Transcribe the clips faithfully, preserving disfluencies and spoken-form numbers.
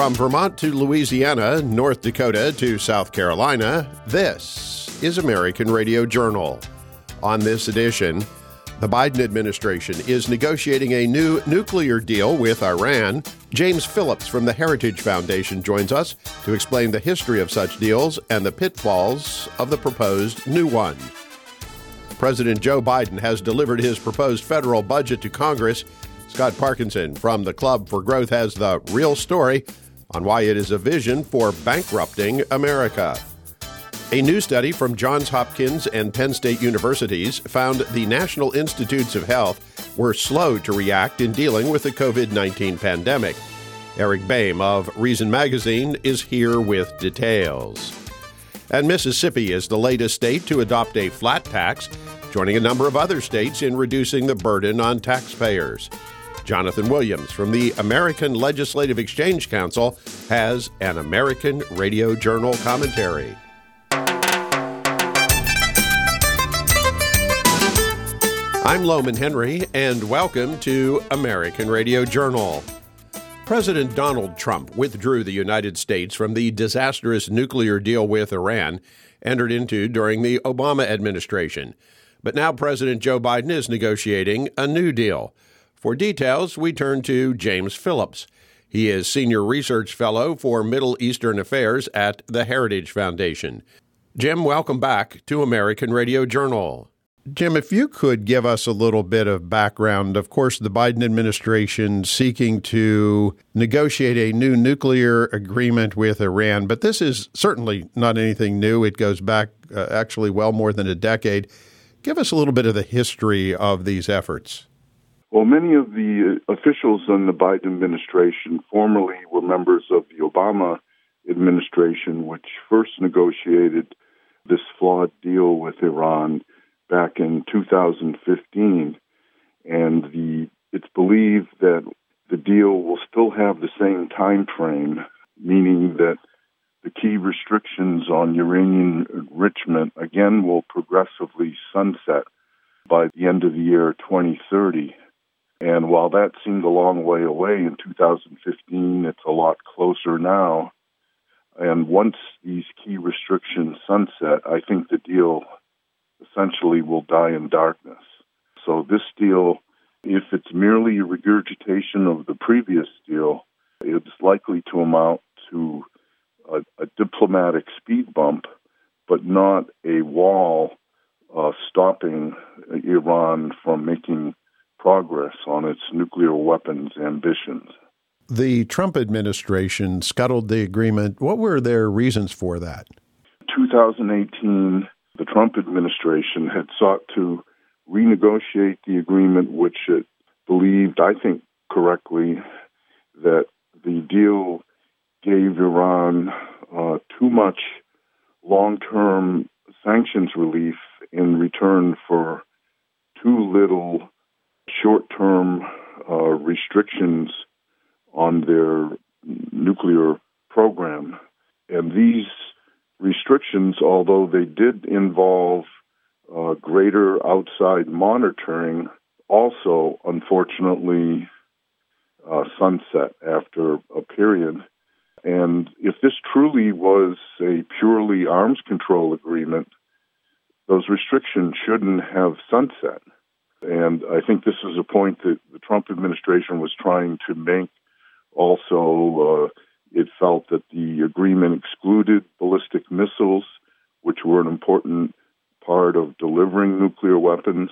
From Vermont to Louisiana, North Dakota to South Carolina, this is American Radio Journal. On this edition, the Biden administration is negotiating a new nuclear deal with Iran. James Phillips from the Heritage Foundation joins us to explain the history of such deals and the pitfalls of the proposed new one. President Joe Biden has delivered his proposed federal budget to Congress. Scott Parkinson from the Club for Growth has the real story on why it is a vision for bankrupting America. A new study from Johns Hopkins and Penn State universities found the National Institutes of Health were slow to react in dealing with the covid nineteen pandemic. Eric Boehm of Reason Magazine is here with details. And Mississippi is the latest state to adopt a flat tax, joining a number of other states in reducing the burden on taxpayers. Jonathan Williams from the American Legislative Exchange Council has an American Radio Journal commentary. I'm Loman Henry, and welcome to American Radio Journal. President Donald Trump withdrew the United States from the disastrous nuclear deal with Iran entered into during the Obama administration. But now President Joe Biden is negotiating a new deal. For details, we turn to James Phillips. He is Senior Research Fellow for Middle Eastern Affairs at the Heritage Foundation. Jim, welcome back to American Radio Journal. Jim, if you could give us a little bit of background. Of course, the Biden administration seeking to negotiate a new nuclear agreement with Iran, but this is certainly not anything new. It goes back uh, actually well more than a decade. Give us a little bit of the history of these efforts. Well, many of the officials in the Biden administration formerly were members of the Obama administration, which first negotiated this flawed deal with Iran back in two thousand fifteen. And the it's believed that the deal will still have the same time frame, meaning that the key restrictions on uranium enrichment, again, will progressively sunset by the end of the year twenty thirty. And while that seemed a long way away in two thousand fifteen, it's a lot closer now. And once these key restrictions sunset, I think the deal essentially will die in darkness. So this deal, if it's merely a regurgitation of the previous deal, it's likely to amount to a, a diplomatic speed bump, but not a wall uh, stopping Iran from making progress on its nuclear weapons ambitions. The Trump administration scuttled the agreement. What were their reasons for that? twenty eighteen, the Trump administration had sought to renegotiate the agreement, which it believed, I think correctly, that the deal gave Iran uh, too much long-term sanctions relief in return for too little short-term uh, restrictions on their nuclear program. And these restrictions, although they did involve uh, greater outside monitoring, also, unfortunately, uh, sunset after a period. And if this truly was a purely arms control agreement, those restrictions shouldn't have sunset. And I think this is a point that the Trump administration was trying to make. Also, uh, it felt that the agreement excluded ballistic missiles, which were an important part of delivering nuclear weapons,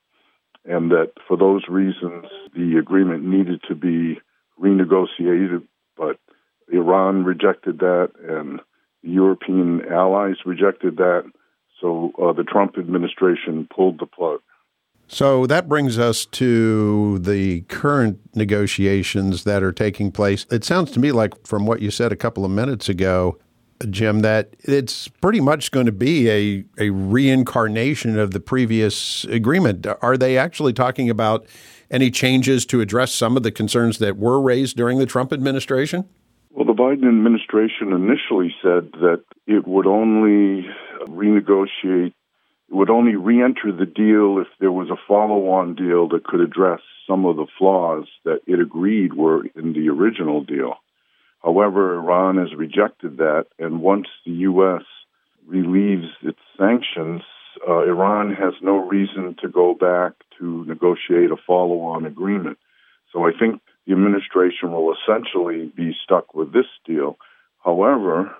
and that for those reasons, the agreement needed to be renegotiated. But Iran rejected that, and the European allies rejected that. So uh, the Trump administration pulled the plug. So that brings us to the current negotiations that are taking place. It sounds to me like, from what you said a couple of minutes ago, Jim, that it's pretty much going to be a, a reincarnation of the previous agreement. Are they actually talking about any changes to address some of the concerns that were raised during the Trump administration? Well, the Biden administration initially said that it would only renegotiate It would only re-enter the deal if there was a follow-on deal that could address some of the flaws that it agreed were in the original deal. However, Iran has rejected that, and once the U S relieves its sanctions, uh, Iran has no reason to go back to negotiate a follow-on agreement. So I think the administration will essentially be stuck with this deal. However,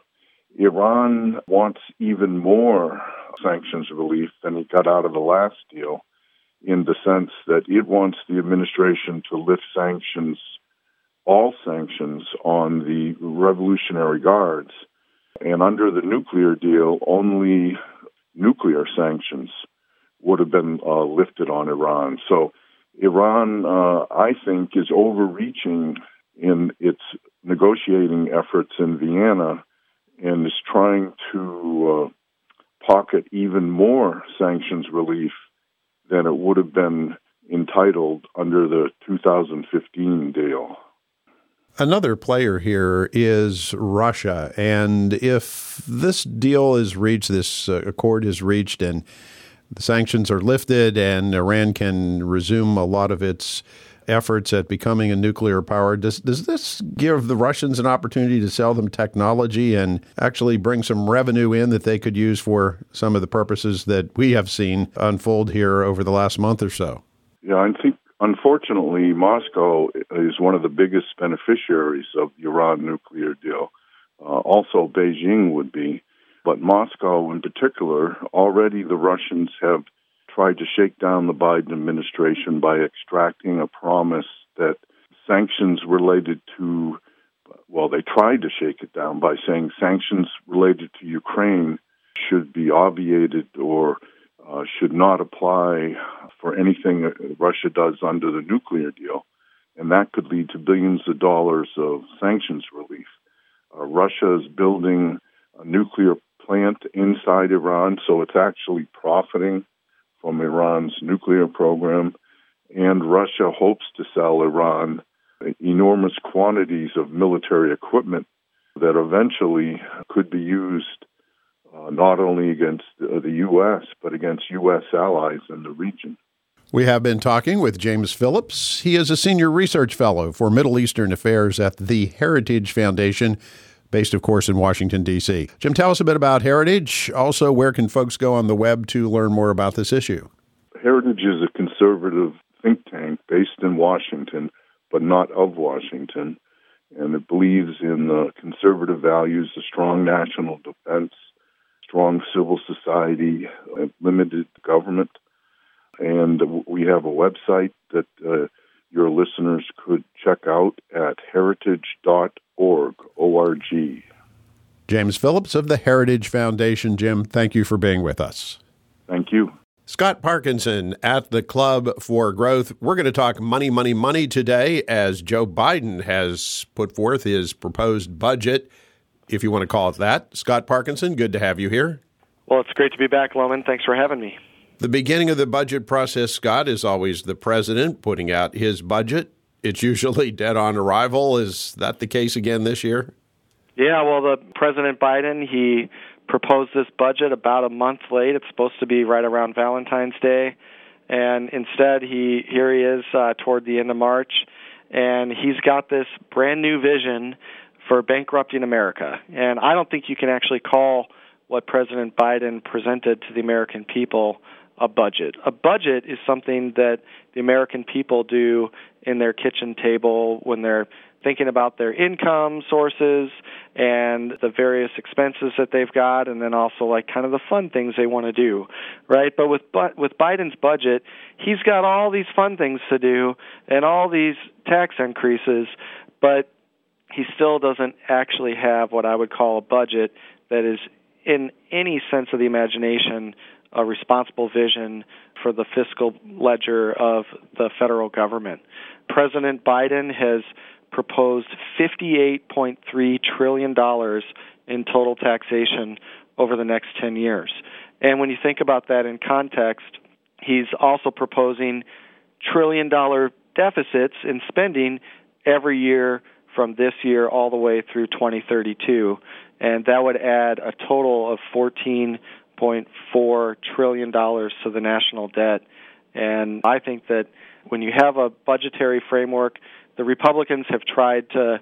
Iran wants even more sanctions relief than it got out of the last deal, in the sense that it wants the administration to lift sanctions, all sanctions, on the Revolutionary Guards. And under the nuclear deal, only nuclear sanctions would have been uh, lifted on Iran. So Iran, uh, I think, is overreaching in its negotiating efforts in Vienna and is trying to uh, pocket even more sanctions relief than it would have been entitled under the two thousand fifteen deal. Another player here is Russia. And if this deal is reached, this uh, accord is reached, and the sanctions are lifted and Iran can resume a lot of its efforts at becoming a nuclear power, does, does this give the Russians an opportunity to sell them technology and actually bring some revenue in that they could use for some of the purposes that we have seen unfold here over the last month or so? Yeah, I think, unfortunately, Moscow is one of the biggest beneficiaries of the Iran nuclear deal. Uh, also, Beijing would be. But Moscow in particular, already the Russians have tried to shake down the Biden administration by extracting a promise that sanctions related to, well, they tried to shake it down by saying sanctions related to Ukraine should be obviated or uh, should not apply for anything that Russia does under the nuclear deal. And that could lead to billions of dollars of sanctions relief. Uh, Russia is building a nuclear plant inside Iran, so it's actually profiting from Iran's nuclear program, and Russia hopes to sell Iran enormous quantities of military equipment that eventually could be used uh, not only against the, the U S, but against U S allies in the region. We have been talking with James Phillips. He is a senior research fellow for Middle Eastern Affairs at the Heritage Foundation, based, of course, in Washington, D C. Jim, tell us a bit about Heritage. Also, where can folks go on the web to learn more about this issue? Heritage is a conservative think tank based in Washington, but not of Washington, and it believes in uh, conservative values, a strong national defense, strong civil society, uh, limited government. And we have a website that uh, your listeners could check out at heritage dot org, O R G. James Phillips of the Heritage Foundation. Jim, thank you for being with us. Thank you. Scott Parkinson at the Club for Growth. We're going to talk money, money, money today as Joe Biden has put forth his proposed budget, if you want to call it that. Scott Parkinson, good to have you here. Well, it's great to be back, Loman. Thanks for having me. The beginning of the budget process, Scott, is always the president putting out his budget. It's usually dead on arrival. Is that the case again this year? Yeah, well, the President Biden, he proposed this budget about a month late. It's supposed to be right around Valentine's Day. And instead, he here he is uh, toward the end of March, and he's got this brand new vision for bankrupting America. And I don't think you can actually call what President Biden presented to the American people a budget. A budget is something that the American people do in their kitchen table when they're thinking about their income sources and the various expenses that they've got, and then also like kind of the fun things they want to do, right? But with with Biden's budget, he's got all these fun things to do and all these tax increases, but he still doesn't actually have what I would call a budget that is, in any sense of the imagination, a responsible vision for the fiscal ledger of the federal government. President Biden has proposed fifty-eight point three trillion dollars in total taxation over the next ten years. And when you think about that in context, he's also proposing trillion-dollar deficits in spending every year from this year all the way through twenty thirty-two. And that would add a total of fourteen point four trillion dollars to the national debt. And I think that when you have a budgetary framework, the Republicans have tried to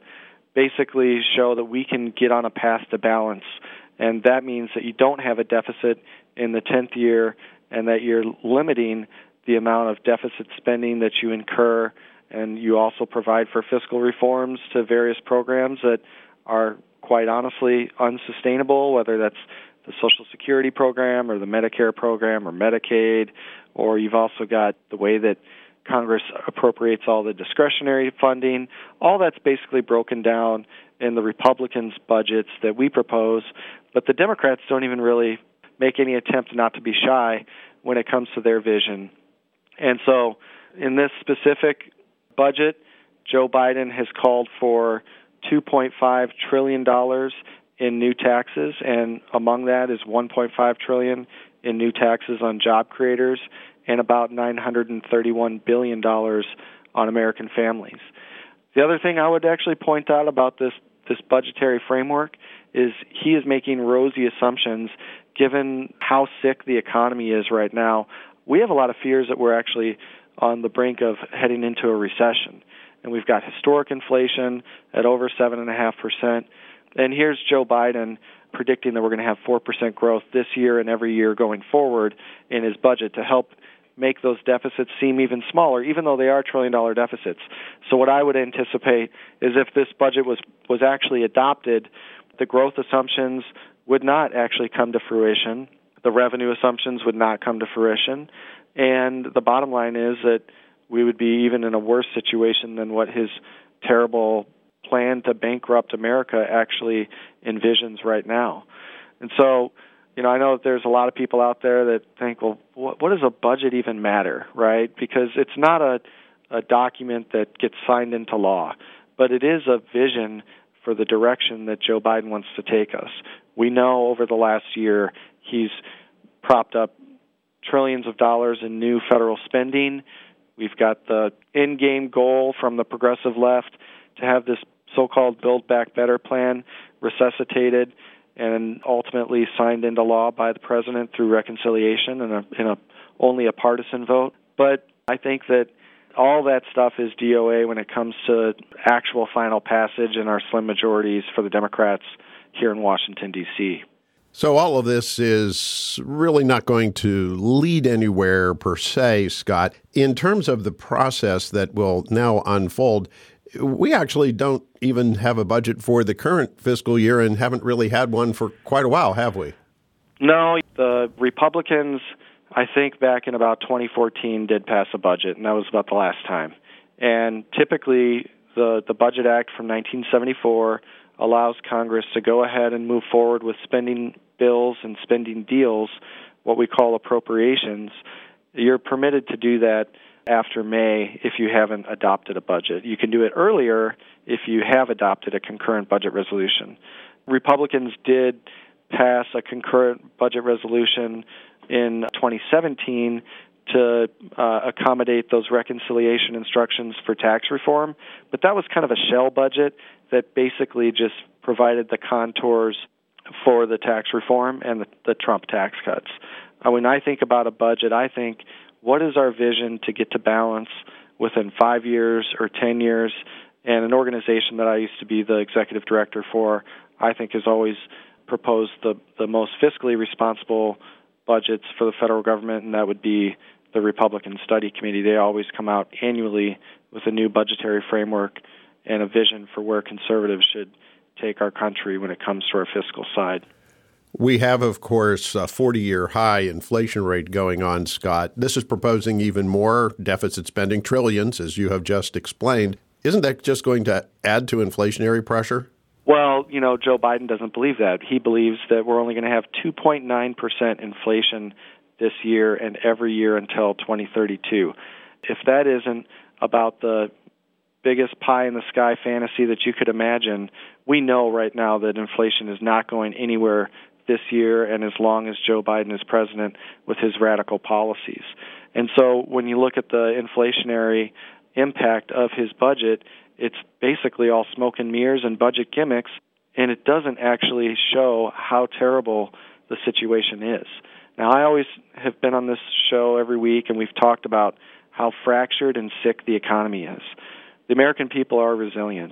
basically show that we can get on a path to balance. And that means that you don't have a deficit in the tenth year and that you're limiting the amount of deficit spending that you incur. And you also provide for fiscal reforms to various programs that are quite honestly unsustainable, whether that's the Social Security program or the Medicare program or Medicaid, or you've also got the way that Congress appropriates all the discretionary funding. All that's basically broken down in the Republicans' budgets that we propose, but the Democrats don't even really make any attempt not to be shy when it comes to their vision. And so in this specific budget, Joe Biden has called for two point five trillion dollars in new taxes, and among that is one point five trillion dollars in new taxes on job creators and about nine hundred thirty-one billion dollars on American families. The other thing I would actually point out about this, this budgetary framework is he is making rosy assumptions given how sick the economy is right now. We have a lot of fears that we're actually on the brink of heading into a recession. And we've got historic inflation at over seven point five percent. And here's Joe Biden predicting that we're going to have four percent growth this year and every year going forward in his budget to help make those deficits seem even smaller, even though they are trillion-dollar deficits. So what I would anticipate is if this budget was, was actually adopted, the growth assumptions would not actually come to fruition. The revenue assumptions would not come to fruition. And the bottom line is that we would be even in a worse situation than what his terrible plan to bankrupt America actually envisions right now. And so, you know, I know that there's a lot of people out there that think, well, what, what does a budget even matter, right? Because it's not a, a document that gets signed into law, but it is a vision for the direction that Joe Biden wants to take us. We know over the last year he's propped up trillions of dollars in new federal spending. We've got the end-game goal from the progressive left to have this so-called Build Back Better plan resuscitated and ultimately signed into law by the president through reconciliation and a, in a, only a partisan vote. But I think that all that stuff is D O A when it comes to actual final passage and our slim majorities for the Democrats here in Washington, D C So all of this is really not going to lead anywhere per se, Scott. In terms of the process that will now unfold, we actually don't even have a budget for the current fiscal year and haven't really had one for quite a while, have we? No, the Republicans, I think back in about twenty fourteen, did pass a budget, and that was about the last time. And typically, the, the Budget Act from nineteen seventy-four allows Congress to go ahead and move forward with spending bills and spending deals, what we call appropriations. You're permitted to do that after May if you haven't adopted a budget. You can do it earlier if you have adopted a concurrent budget resolution. Republicans did pass a concurrent budget resolution in twenty seventeen to uh, accommodate those reconciliation instructions for tax reform, but that was kind of a shell budget that basically just provided the contours for the tax reform and the, the Trump tax cuts. Uh, when I think about a budget, I think, what is our vision to get to balance within five years or ten years? And an organization that I used to be the executive director for, I think has always proposed the, the most fiscally responsible budgets for the federal government, and that would be the Republican Study Committee. They always come out annually with a new budgetary framework and a vision for where conservatives should take our country when it comes to our fiscal side. We have, of course, a forty-year high inflation rate going on, Scott. This is proposing even more deficit spending, trillions, as you have just explained. Isn't that just going to add to inflationary pressure? Well, you know, Joe Biden doesn't believe that. He believes that we're only going to have two point nine percent inflation this year and every year until twenty thirty-two. If that isn't about the biggest pie-in-the-sky fantasy that you could imagine, we know right now that inflation is not going anywhere this year and as long as Joe Biden is president with his radical policies. And so when you look at the inflationary impact of his budget, it's basically all smoke and mirrors and budget gimmicks, and it doesn't actually show how terrible the situation is. Now, I always have been on this show every week, and we've talked about how fractured and sick the economy is. The American people are resilient,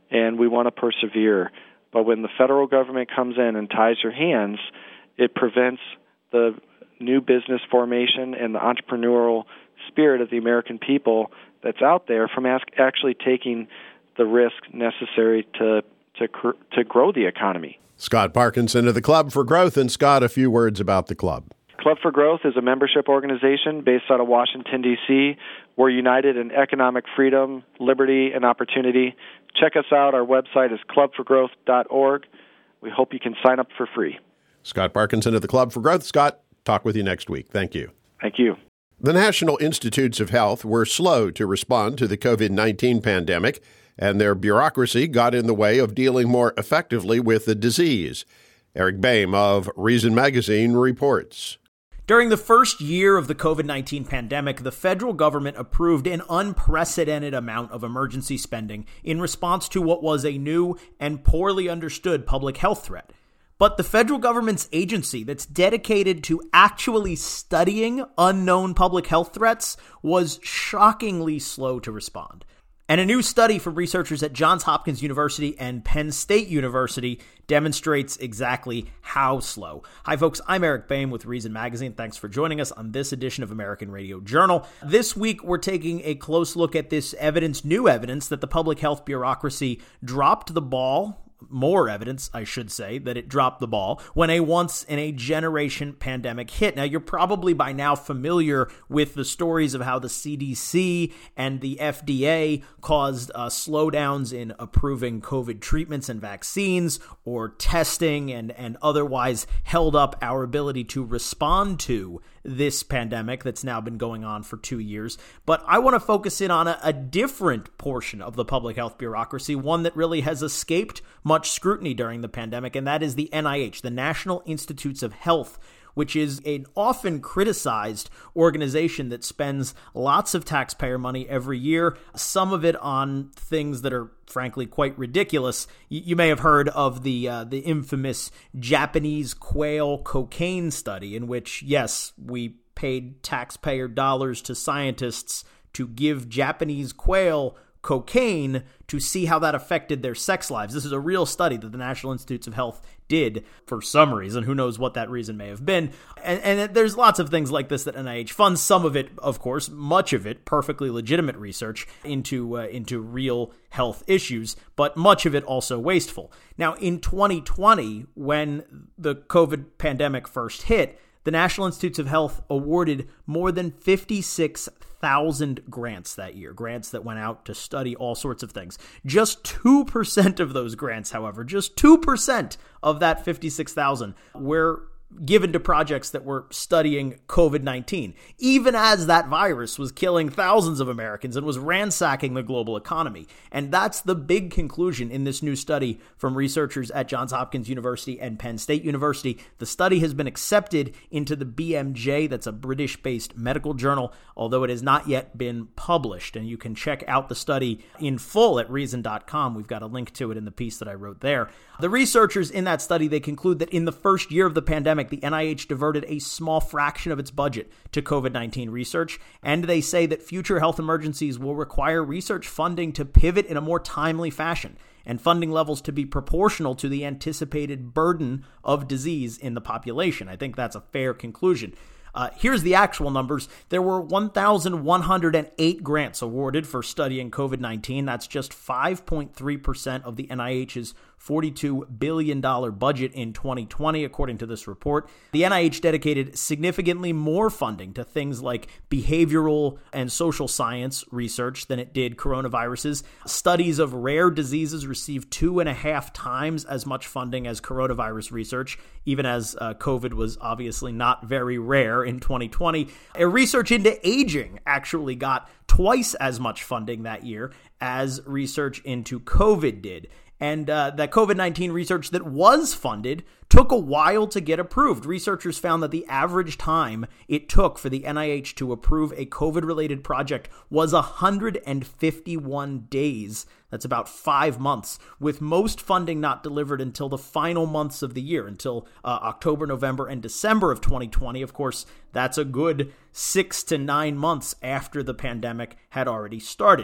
and we want to persevere. But when the federal government comes in and ties your hands, it prevents the new business formation and the entrepreneurial spirit of the American people that's out there from actually taking the risk necessary to to to grow the economy. Scott Parkinson of the Club for Growth. And Scott, a few words about the club. Club for Growth is a membership organization based out of Washington, D C We're united in economic freedom, liberty, and opportunity. Check us out. Our website is club for growth dot org. We hope you can sign up for free. Scott Parkinson of the Club for Growth. Scott, talk with you next week. Thank you. Thank you. The National Institutes of Health were slow to respond to the covid nineteen pandemic, and their bureaucracy got in the way of dealing more effectively with the disease. Eric Boehm of Reason Magazine reports. During the first year of the covid nineteen pandemic, the federal government approved an unprecedented amount of emergency spending in response to what was a new and poorly understood public health threat. But the federal government's agency that's dedicated to actually studying unknown public health threats was shockingly slow to respond. And a new study from researchers at Johns Hopkins University and Penn State University demonstrates exactly how slow. Hi, folks. I'm Eric Boehm with Reason Magazine. Thanks for joining us on this edition of American Radio Journal. This week, we're taking a close look at this evidence, new evidence, that the public health bureaucracy dropped the ball. More evidence, I should say, that it dropped the ball when a once-in-a-generation pandemic hit. Now, you're probably by now familiar with the stories of how the C D C and the F D A caused uh, slowdowns in approving COVID treatments and vaccines, or testing, and, and otherwise held up our ability to respond to this pandemic that's now been going on for two years. But I want to focus in on a, a different portion of the public health bureaucracy, one that really has escaped much scrutiny during the pandemic, and that is the N I H, the National Institutes of Health, which is an often criticized organization that spends lots of taxpayer money every year, some of it on things that are frankly quite ridiculous. You, you may have heard of the uh, the infamous Japanese quail cocaine study, in which, yes, we paid taxpayer dollars to scientists to give Japanese quail cocaine to see how that affected their sex lives. This is a real study that the National Institutes of Health did for some reason. Who knows what that reason may have been. And, and there's lots of things like this that N I H funds. Some of it, of course, much of it, perfectly legitimate research into uh, into real health issues, but much of it also wasteful. Now, in twenty twenty, when the COVID pandemic first hit, the National Institutes of Health awarded more than fifty-six thousand grants that year, grants that went out to study all sorts of things. Just two percent of those grants, however, just two percent of that fifty-six thousand were given to projects that were studying COVID nineteen, even as that virus was killing thousands of Americans and was ransacking the global economy. And that's the big conclusion in this new study from researchers at Johns Hopkins University and Penn State University. The study has been accepted into the B M J, that's a British-based medical journal, although it has not yet been published. And you can check out the study in full at reason dot com. We've got a link to it in the piece that I wrote there. The researchers in that study, they conclude that in the first year of the pandemic, the N I H diverted a small fraction of its budget to COVID nineteen research, and they say that future health emergencies will require research funding to pivot in a more timely fashion, and funding levels to be proportional to the anticipated burden of disease in the population. I think that's a fair conclusion. Uh, here's the actual numbers. There were one thousand one hundred eight grants awarded for studying COVID nineteen. That's just five point three percent of the N I H's forty-two billion dollars budget in twenty twenty, according to this report. The N I H dedicated significantly more funding to things like behavioral and social science research than it did coronaviruses. Studies of rare diseases received two and a half times as much funding as coronavirus research, even as uh, COVID was obviously not very rare in twenty twenty. A research into aging actually got twice as much funding that year as research into COVID did. And uh, that COVID nineteen research that was funded took a while to get approved. Researchers found that the average time it took for the N I H to approve a COVID-related project was one hundred fifty-one days. That's about five months, with most funding not delivered until the final months of the year, until uh, October, November, and December of twenty twenty. Of course, that's a good six to nine months after the pandemic had already started.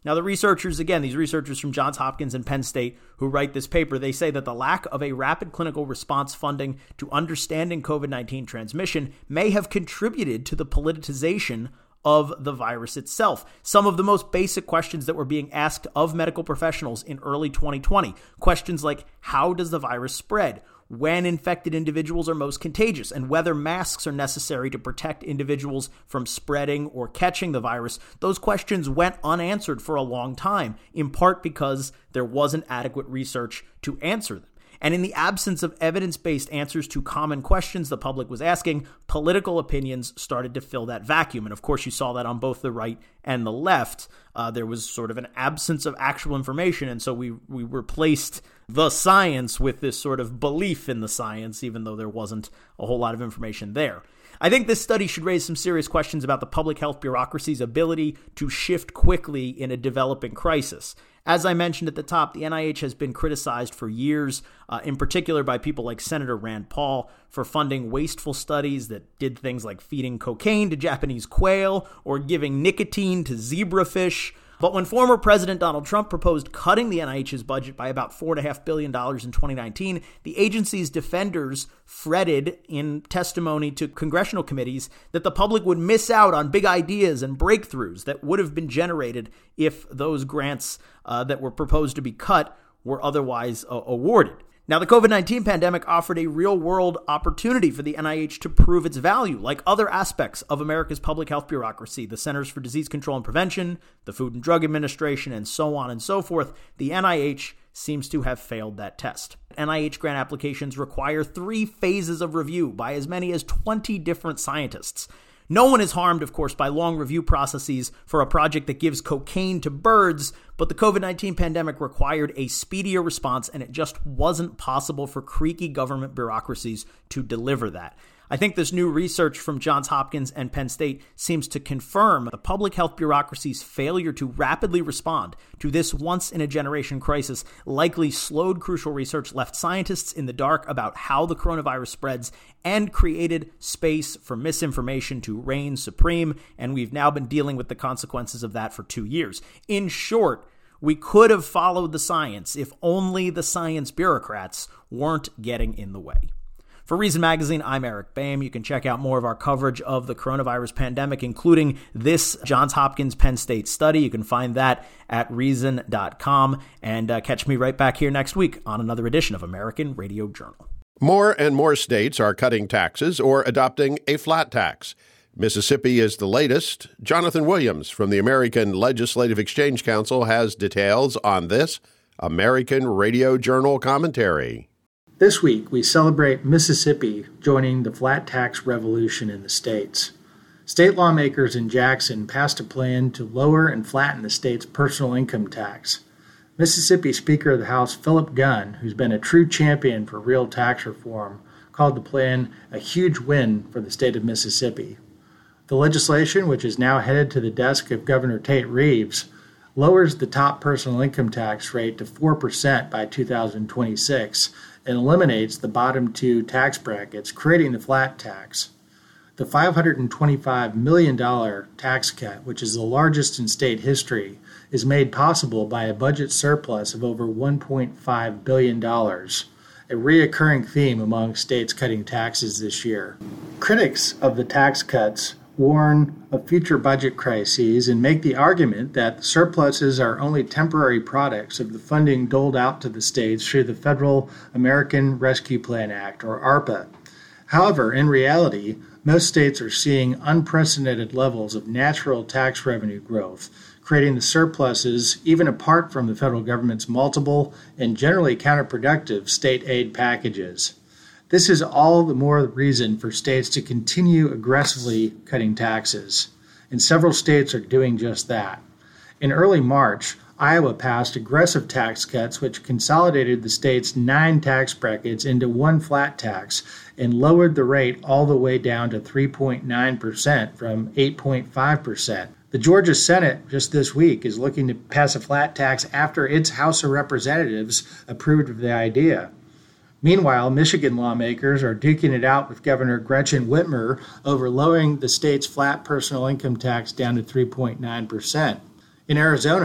Now, the researchers, again, these researchers from Johns Hopkins and Penn State who write this paper, they say that the lack of a rapid clinical response funding to understanding COVID nineteen transmission may have contributed to the politicization of the virus itself. Some of the most basic questions that were being asked of medical professionals in early twenty twenty, questions like, how does the virus spread? When infected individuals are most contagious, and whether masks are necessary to protect individuals from spreading or catching the virus, those questions went unanswered for a long time, in part because there wasn't adequate research to answer them. And in the absence of evidence-based answers to common questions the public was asking, political opinions started to fill that vacuum. And of course, you saw that on both the right and the left. Uh, there was sort of an absence of actual information. And so we, we replaced the science with this sort of belief in the science, even though there wasn't a whole lot of information there. I think this study should raise some serious questions about the public health bureaucracy's ability to shift quickly in a developing crisis. As I mentioned at the top, the N I H has been criticized for years, uh, in particular by people like Senator Rand Paul, for funding wasteful studies that did things like feeding cocaine to Japanese quail or giving nicotine to zebrafish. But when former President Donald Trump proposed cutting the N I H's budget by about four point five billion dollars in twenty nineteen, the agency's defenders fretted in testimony to congressional committees that the public would miss out on big ideas and breakthroughs that would have been generated if those grants uh, that were proposed to be cut were otherwise uh, awarded. Now, the COVID nineteen pandemic offered a real-world opportunity for the N I H to prove its value, like other aspects of America's public health bureaucracy, the Centers for Disease Control and Prevention, the Food and Drug Administration, and so on and so forth. The N I H seems to have failed that test. N I H grant applications require three phases of review by as many as twenty different scientists. No one is harmed, of course, by long review processes for a project that gives cocaine to birds, but the COVID nineteen pandemic required a speedier response, and it just wasn't possible for creaky government bureaucracies to deliver that. I think this new research from Johns Hopkins and Penn State seems to confirm the public health bureaucracy's failure to rapidly respond to this once-in-a-generation crisis likely slowed crucial research, left scientists in the dark about how the coronavirus spreads, and created space for misinformation to reign supreme, and we've now been dealing with the consequences of that for two years. In short, we could have followed the science if only the science bureaucrats weren't getting in the way. For Reason Magazine, I'm Eric Boehm. You can check out more of our coverage of the coronavirus pandemic, including this Johns Hopkins Penn State study. You can find that at reason dot com. And uh, catch me right back here next week on another edition of American Radio Journal. More and more states are cutting taxes or adopting a flat tax. Mississippi is the latest. Jonathan Williams from the American Legislative Exchange Council has details on this American Radio Journal commentary. This week, we celebrate Mississippi joining the flat tax revolution in the states. State lawmakers in Jackson passed a plan to lower and flatten the state's personal income tax. Mississippi Speaker of the House Philip Gunn, who's been a true champion for real tax reform, called the plan a huge win for the state of Mississippi. The legislation, which is now headed to the desk of Governor Tate Reeves, lowers the top personal income tax rate to four percent by two thousand twenty-six and eliminates the bottom two tax brackets, creating the flat tax. The five hundred twenty-five million dollars tax cut, which is the largest in state history, is made possible by a budget surplus of over one point five billion dollars, a reoccurring theme among states cutting taxes this year. Critics of the tax cuts warn of future budget crises and make the argument that the surpluses are only temporary products of the funding doled out to the states through the Federal American Rescue Plan Act, or ARPA. However, in reality, most states are seeing unprecedented levels of natural tax revenue growth, creating the surpluses even apart from the federal government's multiple and generally counterproductive state aid packages. This is all the more reason for states to continue aggressively cutting taxes, and several states are doing just that. In early March, Iowa passed aggressive tax cuts which consolidated the state's nine tax brackets into one flat tax and lowered the rate all the way down to three point nine percent from eight point five percent. The Georgia Senate just this week is looking to pass a flat tax after its House of Representatives approved of the idea. Meanwhile, Michigan lawmakers are duking it out with Governor Gretchen Whitmer over lowering the state's flat personal income tax down to three point nine percent. In Arizona,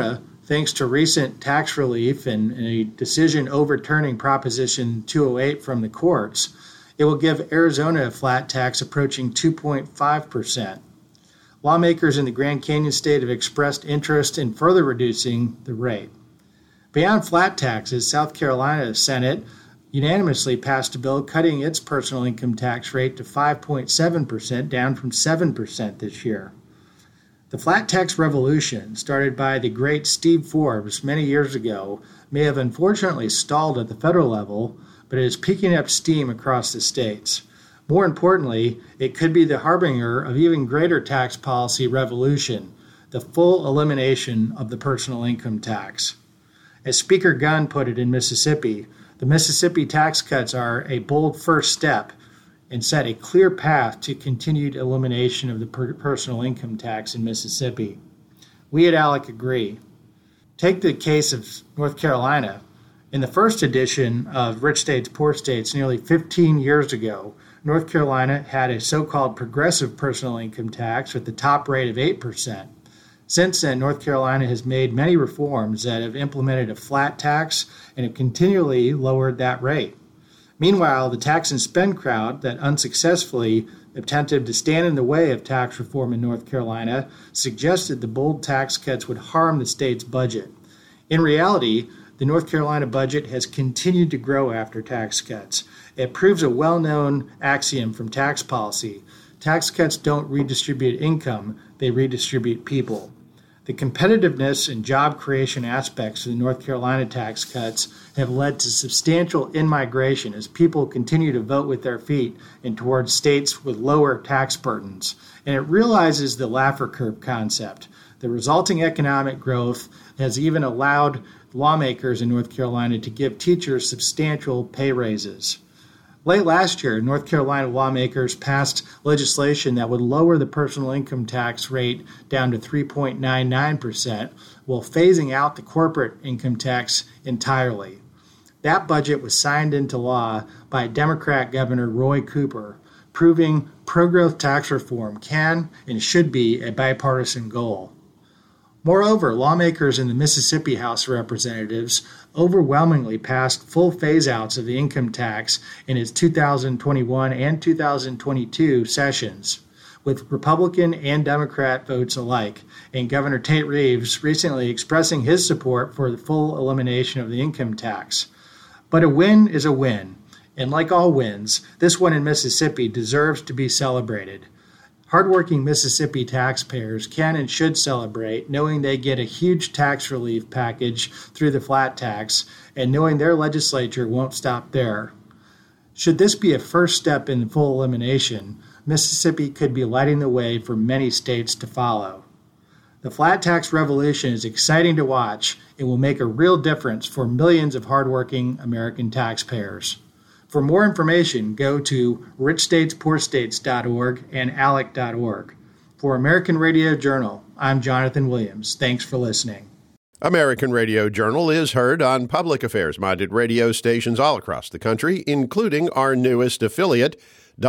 Thanks to recent tax relief and a decision overturning Proposition two oh eight from the courts, it will give Arizona a flat tax approaching two point five percent. Lawmakers in the Grand Canyon state have expressed interest in further reducing the rate. Beyond flat taxes, South Carolina Senate unanimously passed a bill cutting its personal income tax rate to five point seven percent, down from seven percent this year. The flat tax revolution, started by the great Steve Forbes many years ago, may have unfortunately stalled at the federal level, but it is picking up steam across the states. More importantly, it could be the harbinger of even greater tax policy revolution, the full elimination of the personal income tax. As Speaker Gunn put it in Mississippi, the Mississippi tax cuts are a bold first step and set a clear path to continued elimination of the per- personal income tax in Mississippi. We at ALEC agree. Take the case of North Carolina. In the first edition of Rich States, Poor States nearly fifteen years ago, North Carolina had a so-called progressive personal income tax with the top rate of eight percent. Since then, North Carolina has made many reforms that have implemented a flat tax and have continually lowered that rate. Meanwhile, the tax and spend crowd that unsuccessfully attempted to stand in the way of tax reform in North Carolina suggested the bold tax cuts would harm the state's budget. In reality, the North Carolina budget has continued to grow after tax cuts. It proves a well-known axiom from tax policy. Tax cuts don't redistribute income, they redistribute people. The competitiveness and job creation aspects of the North Carolina tax cuts have led to substantial in-migration as people continue to vote with their feet and towards states with lower tax burdens. And it realizes the Laffer curve concept. The resulting economic growth has even allowed lawmakers in North Carolina to give teachers substantial pay raises. Late last year, North Carolina lawmakers passed legislation that would lower the personal income tax rate down to three point nine nine percent while phasing out the corporate income tax entirely. That budget was signed into law by Democrat Governor Roy Cooper, proving pro-growth tax reform can and should be a bipartisan goal. Moreover, lawmakers in the Mississippi House of Representatives overwhelmingly passed full phase-outs of the income tax in its two thousand twenty-one and two thousand twenty-two sessions, with Republican and Democrat votes alike, and Governor Tate Reeves recently expressing his support for the full elimination of the income tax. But a win is a win, and like all wins, this one in Mississippi deserves to be celebrated. Hardworking Mississippi taxpayers can and should celebrate knowing they get a huge tax relief package through the flat tax and knowing their legislature won't stop there. Should this be a first step in full elimination, Mississippi could be lighting the way for many states to follow. The flat tax revolution is exciting to watch and will make a real difference for millions of hardworking American taxpayers. For more information, go to rich states poor states dot org and alec dot org. For American Radio Journal, I'm Jonathan Williams. Thanks for listening. American Radio Journal is heard on public affairs-minded radio stations all across the country, including our newest affiliate,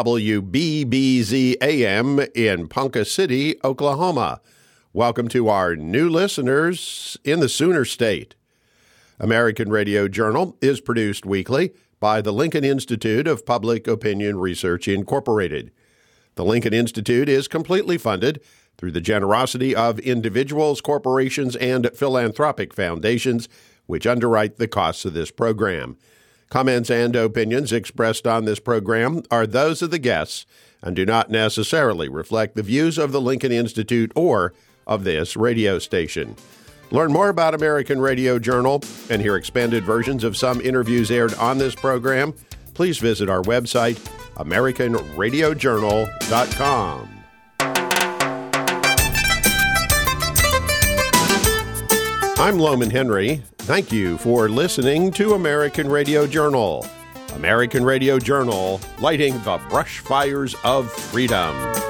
W B B Z A M in Ponca City, Oklahoma. Welcome to our new listeners in the Sooner State. American Radio Journal is produced weekly by the Lincoln Institute of Public Opinion Research, Incorporated. The Lincoln Institute is completely funded through the generosity of individuals, corporations, and philanthropic foundations, which underwrite the costs of this program. Comments and opinions expressed on this program are those of the guests and do not necessarily reflect the views of the Lincoln Institute or of this radio station. Learn more about American Radio Journal and hear expanded versions of some interviews aired on this program. Please visit our website, american radio journal dot com. I'm Loman Henry. Thank you for listening to American Radio Journal. American Radio Journal, lighting the brush fires of freedom.